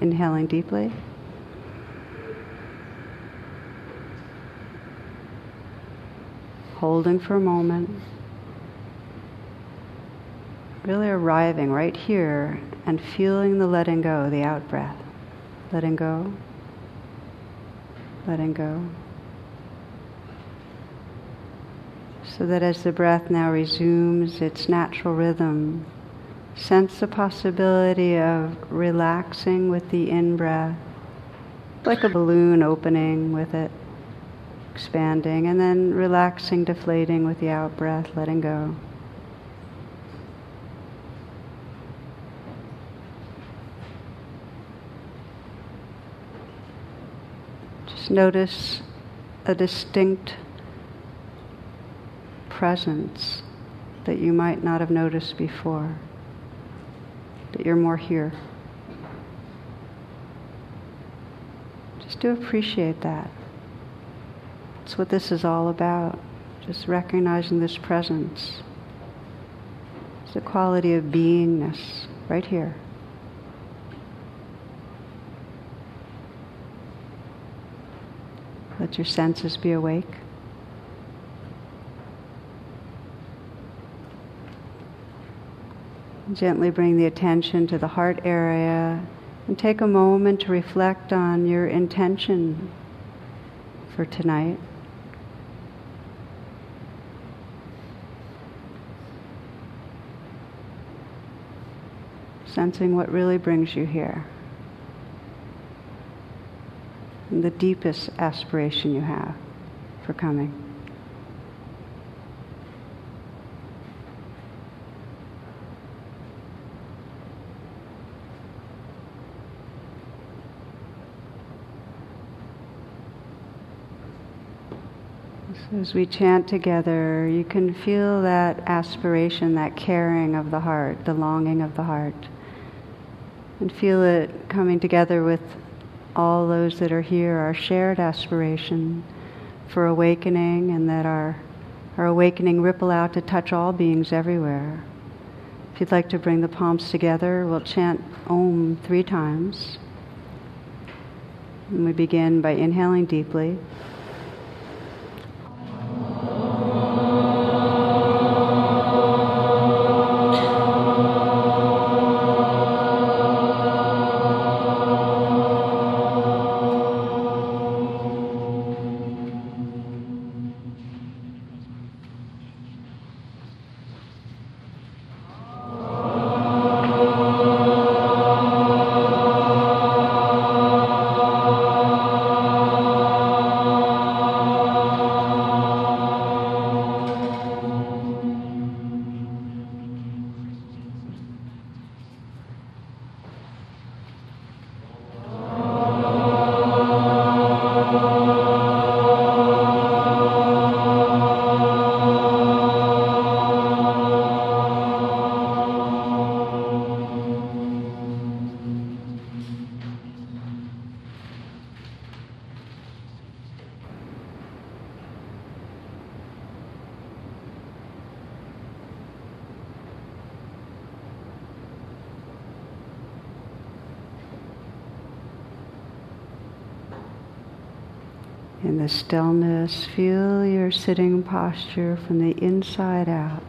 Inhaling deeply. Holding for a moment. Really arriving right here and feeling the letting go, the out breath. Letting go. Letting go. So that as the breath now resumes its natural rhythm, sense the possibility of relaxing with the in-breath, like a balloon opening with it, expanding, and then relaxing, deflating with the out-breath, letting go. Just notice a distinct presence that you might not have noticed before, that you're more here. Just to appreciate that. That's what this is all about, just recognizing this presence. It's the quality of beingness right here. Let your senses be awake. Gently bring the attention to the heart area and take a moment to reflect on your intention for tonight. Sensing what really brings you here. And the deepest aspiration you have for coming. So as we chant together, you can feel that aspiration, that caring of the heart, the longing of the heart, and feel it coming together with all those that are here, our shared aspiration for awakening, and that our awakening ripple out to touch all beings everywhere. If you'd like to bring the palms together, we'll chant Om 3 times. And we begin by inhaling deeply. In the stillness, feel your sitting posture from the inside out.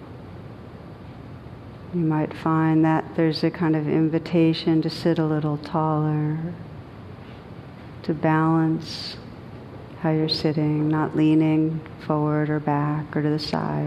You might find that there's a kind of invitation to sit a little taller, to balance how you're sitting, not leaning forward or back or to the side.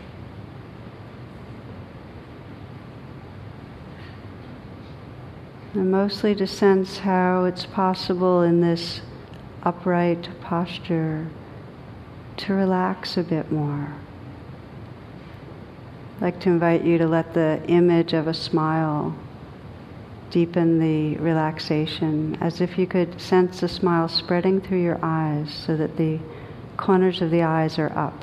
And mostly to sense how it's possible in this upright posture to relax a bit more. I'd like to invite you to let the image of a smile deepen the relaxation, as if you could sense the smile spreading through your eyes so that the corners of the eyes are up.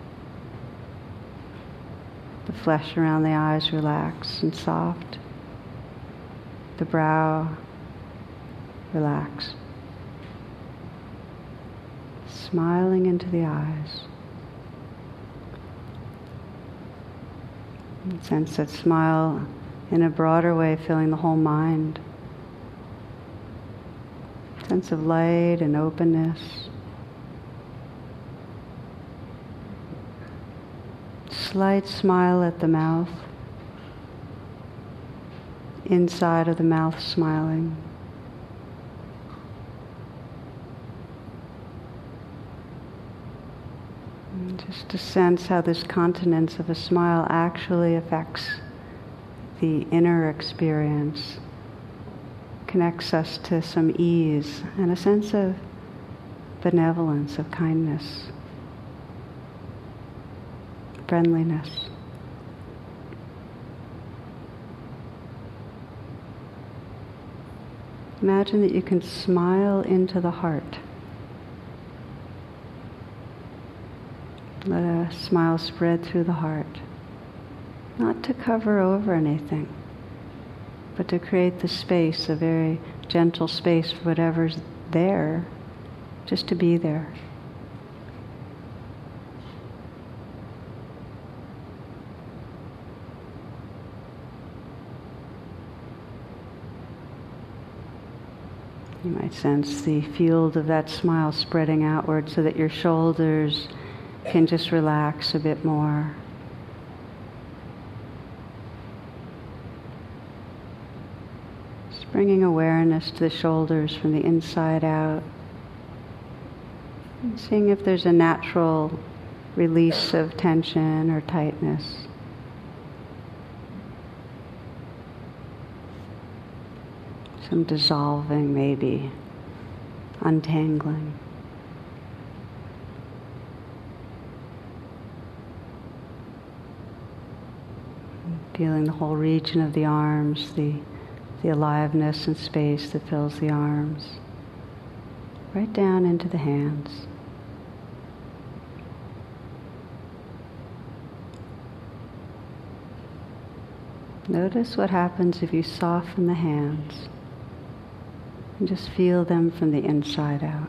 The flesh around the eyes relaxed and soft. The brow relaxed. Smiling into the eyes. And sense that smile in a broader way, filling the whole mind. sense of light and openness. Slight smile at the mouth, inside of the mouth smiling. And just to sense how this continence of a smile actually affects the inner experience, connects us to some ease and a sense of benevolence, of kindness, friendliness. Imagine that you can smile into the heart. Let a smile spread through the heart, not to cover over anything, but to create the space, a very gentle space for whatever's there, just to be there. You might sense the field of that smile spreading outward so that your shoulders can just relax a bit more. Just bringing awareness to the shoulders from the inside out. And seeing if there's a natural release of tension or tightness. Some dissolving, maybe, untangling. Feeling the whole region of the arms, the aliveness and space that fills the arms, right down into the hands. Notice what happens if you soften the hands and just feel them from the inside out.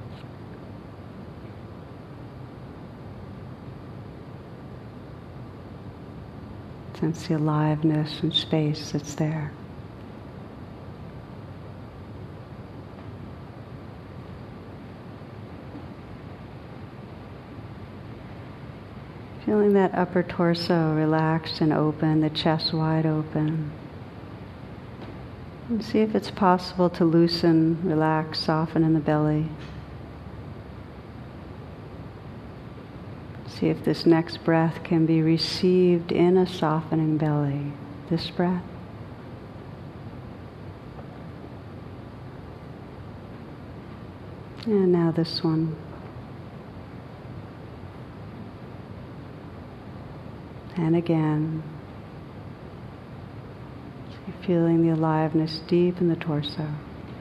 Sense the aliveness and space that's there. Feeling that upper torso relaxed and open, the chest wide open. And see if it's possible to loosen, relax, soften in the belly. See if this next breath can be received in a softening belly. This breath. And now this one. And again. You're feeling the aliveness deep in the torso.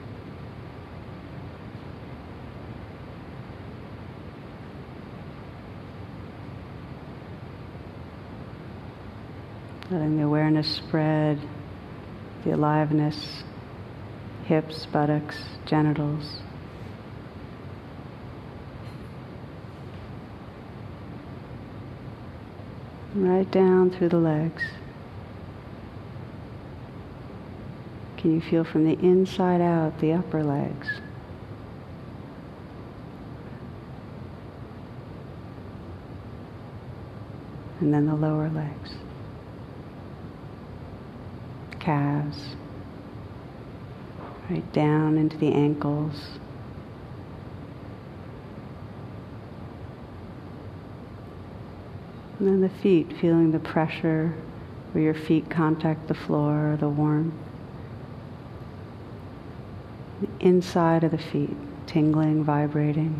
Letting the awareness spread, the aliveness, hips, buttocks, genitals. Right down through the legs. Can you feel from the inside out the upper legs? And then the lower legs. Calves, right down into the ankles. And then the feet, feeling the pressure where your feet contact the floor, the warmth. The inside of the feet, tingling, vibrating.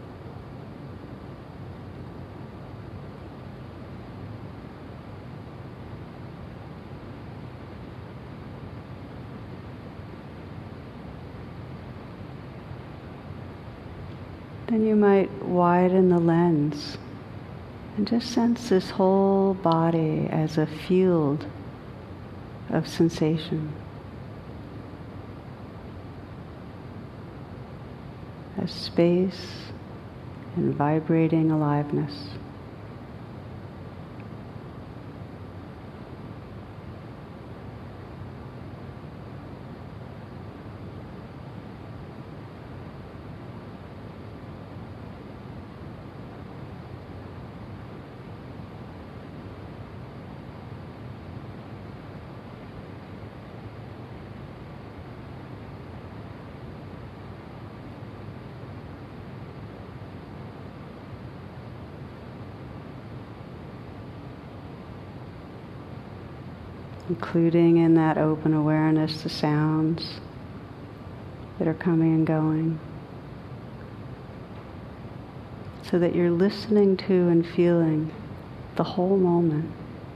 Then you might widen the lens and just sense this whole body as a field of sensation, as space and vibrating aliveness. including in that open awareness the sounds that are coming and going, so that you're listening to and feeling the whole moment.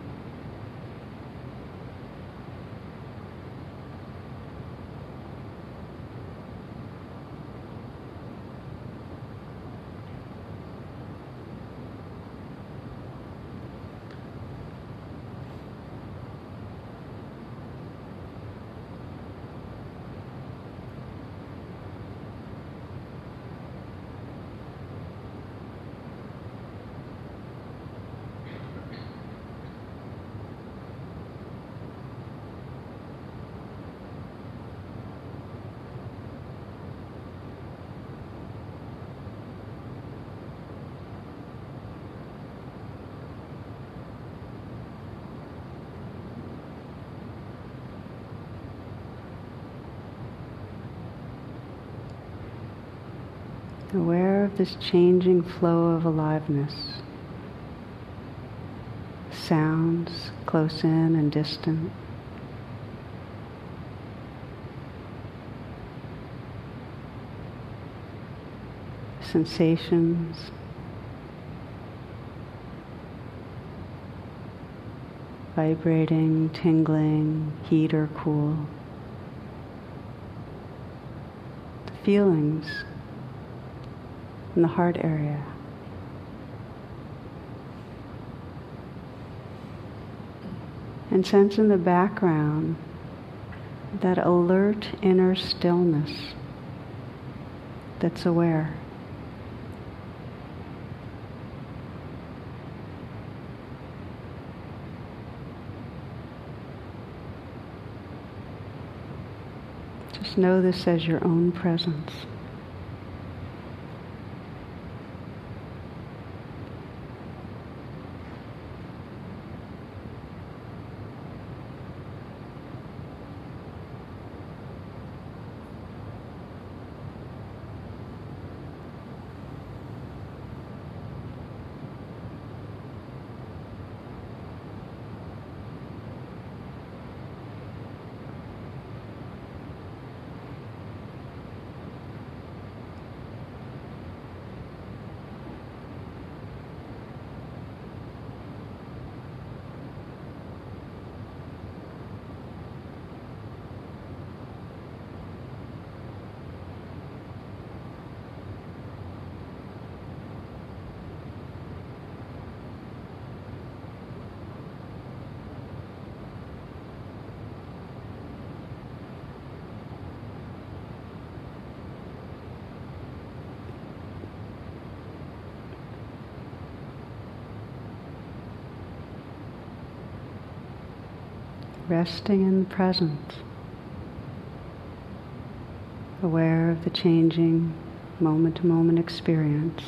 Aware of this changing flow of aliveness. Sounds close in and distant. Sensations. Vibrating, tingling, heat or cool. The feelings in the heart area. And sense in the background that alert inner stillness that's aware. Just know this as your own presence. Resting in the present, aware of the changing moment-to-moment experience.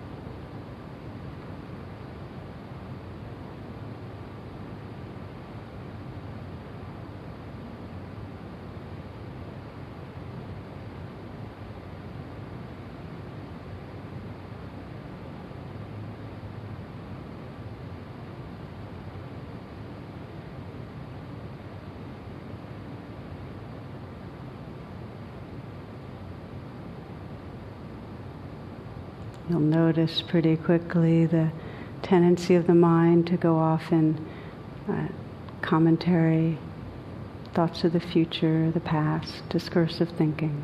You'll notice pretty quickly the tendency of the mind to go off in commentary, thoughts of the future, the past, discursive thinking.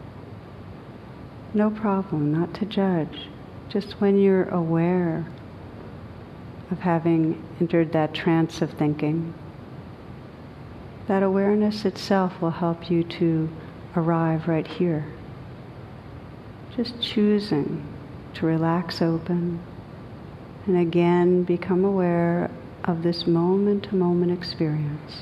No problem, not to judge. Just when you're aware of having entered that trance of thinking, that awareness itself will help you to arrive right here. Just choosing to relax open and again become aware of this moment-to-moment experience.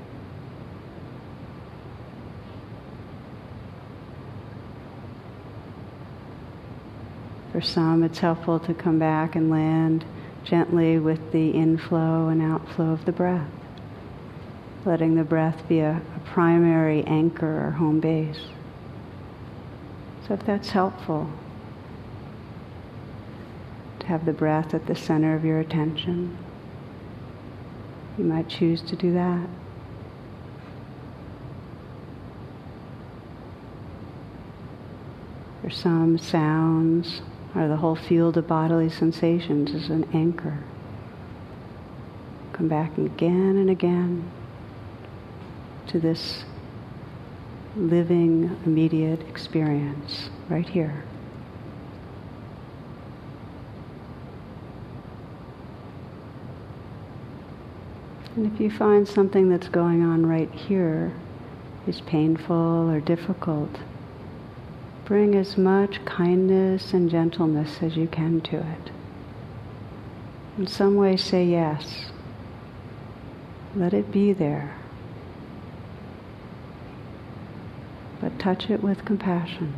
For some, it's helpful to come back and land gently with the inflow and outflow of the breath, letting the breath be a primary anchor or home base. So if that's helpful, have the breath at the center of your attention, you might choose to do that. For some, sounds or the whole field of bodily sensations is an anchor. Come back again and again to this living, immediate experience right here. And if you find something that's going on right here is painful or difficult, bring as much kindness and gentleness as you can to it. In some way say yes. Let it be there. But touch it with compassion.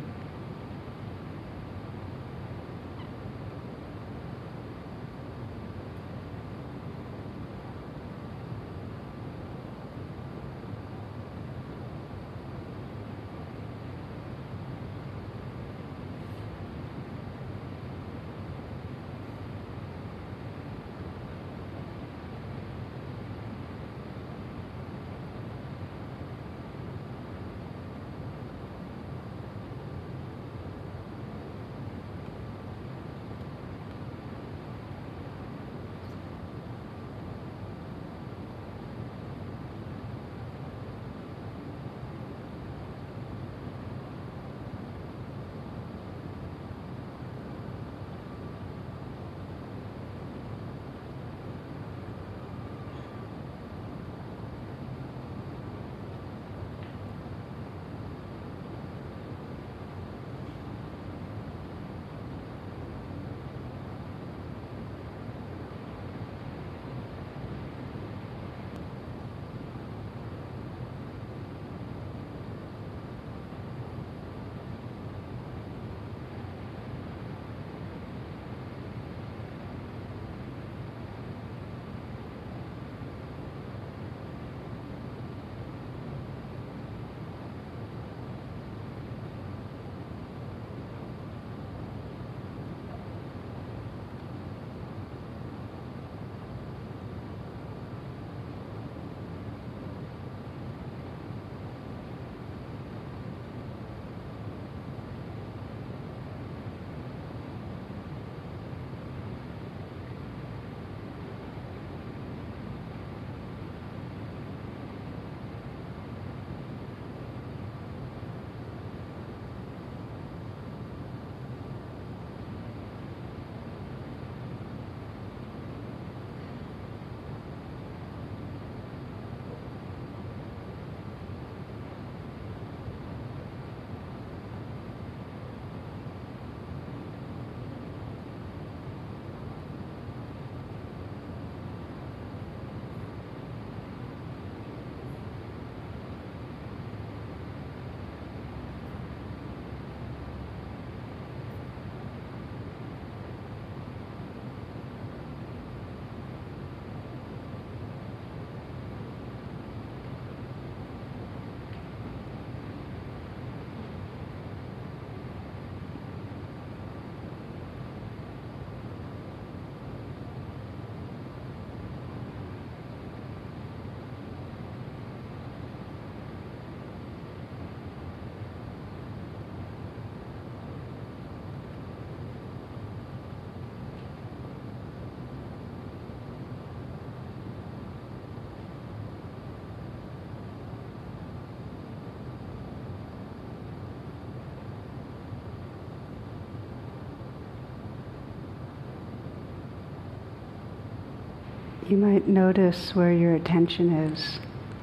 You might notice where your attention is.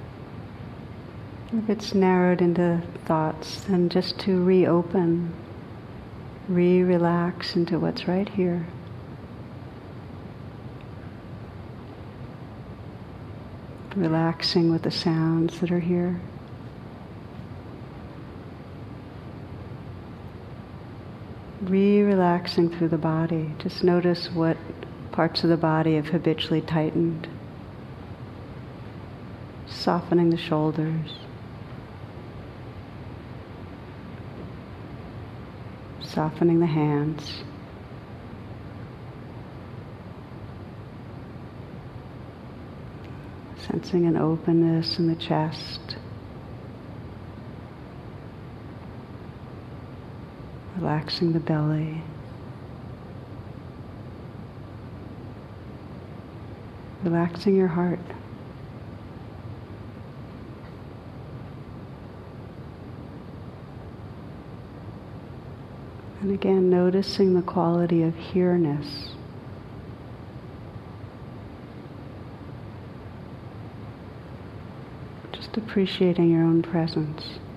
If it's narrowed into thoughts, then just to reopen, relax into what's right here. Relaxing with the sounds that are here. Relaxing through the body. Just notice what parts of the body have habitually tightened. Softening the shoulders. Softening the hands. Sensing an openness in the chest. relaxing the belly. Relaxing your heart. And again, noticing the quality of here-ness. Just appreciating your own presence.